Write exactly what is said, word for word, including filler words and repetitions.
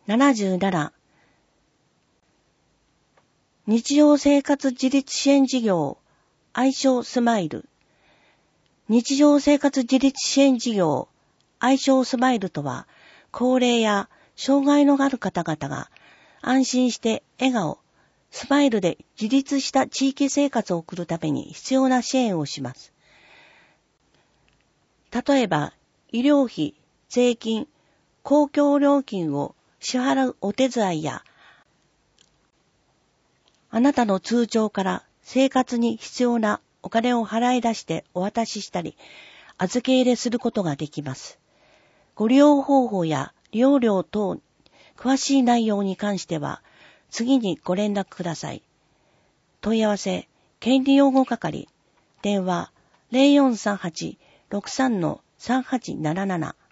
ななじゅうなな、日常生活自立支援事業、愛称スマイル。日常生活自立支援事業、愛称スマイルとは、高齢や障害のある方々が安心して笑顔、スマイルで自立した地域生活を送るために必要な支援をします。例えば、医療費、税金、公共料金を支払うお手伝いや、あなたの通帳から生活に必要なお金を払い出してお渡ししたり、預け入れすることができます。ご利用方法や利用料等、詳しい内容に関しては、次にご連絡ください。問い合わせ、権利擁護係、電話 ゼロよんさんはち ろくさんのさんはちなななな